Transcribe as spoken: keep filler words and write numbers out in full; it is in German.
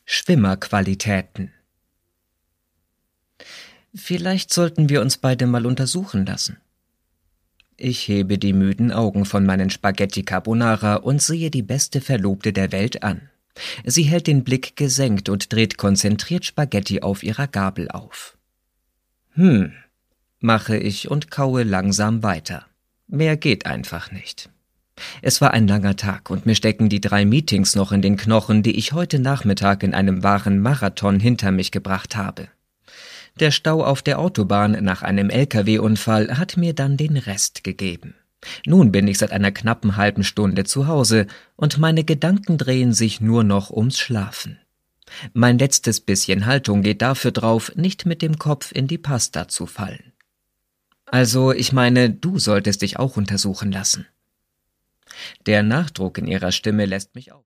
Schwimmerqualitäten. Vielleicht sollten wir uns beide mal untersuchen lassen. Ich hebe die müden Augen von meinen Spaghetti Carbonara und sehe die beste Verlobte der Welt an. Sie hält den Blick gesenkt und dreht konzentriert Spaghetti auf ihrer Gabel auf. Hm, mache ich und kaue langsam weiter. Mehr geht einfach nicht. Es war ein langer Tag und mir stecken die drei Meetings noch in den Knochen, die ich heute Nachmittag in einem wahren Marathon hinter mich gebracht habe. Der Stau auf der Autobahn nach einem L K W-Unfall hat mir dann den Rest gegeben. Nun bin ich seit einer knappen halben Stunde zu Hause und meine Gedanken drehen sich nur noch ums Schlafen. Mein letztes bisschen Haltung geht dafür drauf, nicht mit dem Kopf in die Pasta zu fallen. Also, ich meine, du solltest dich auch untersuchen lassen. Der Nachdruck in ihrer Stimme lässt mich auf.